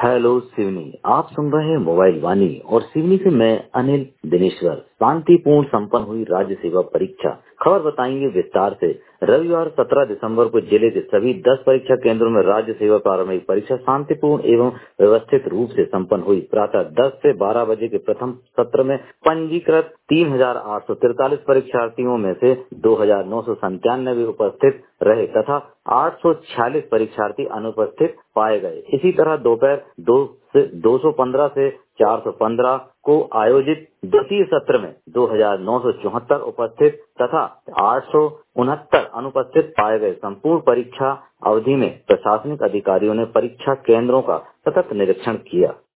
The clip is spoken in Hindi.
हेलो सिवनी, आप सुन रहे हैं मोबाइल वाणी और सिवनी से मैं अनिल दिनेश्वर। शांतिपूर्ण संपन्न हुई राज्य सेवा परीक्षा, खबर बताएंगे विस्तार से। रविवार 17 दिसंबर को जिले के सभी 10 परीक्षा केंद्रों में राज्य सेवा प्रारंभिक परीक्षा शांतिपूर्ण एवं व्यवस्थित रूप से संपन्न हुई। प्रातः 10 से 12 बजे के प्रथम सत्र में पंजीकृत 3,843 परीक्षार्थियों में से 2,997 उपस्थित रहे तथा 846 परीक्षार्थी अनुपस्थित पाए गए। इसी तरह दोपहर 215 से 415 को आयोजित द्वितीय सत्र में 2,974 उपस्थित तथा 869 अनुपस्थित पाए गए। संपूर्ण परीक्षा अवधि में प्रशासनिक अधिकारियों ने परीक्षा केंद्रों का सतत निरीक्षण किया।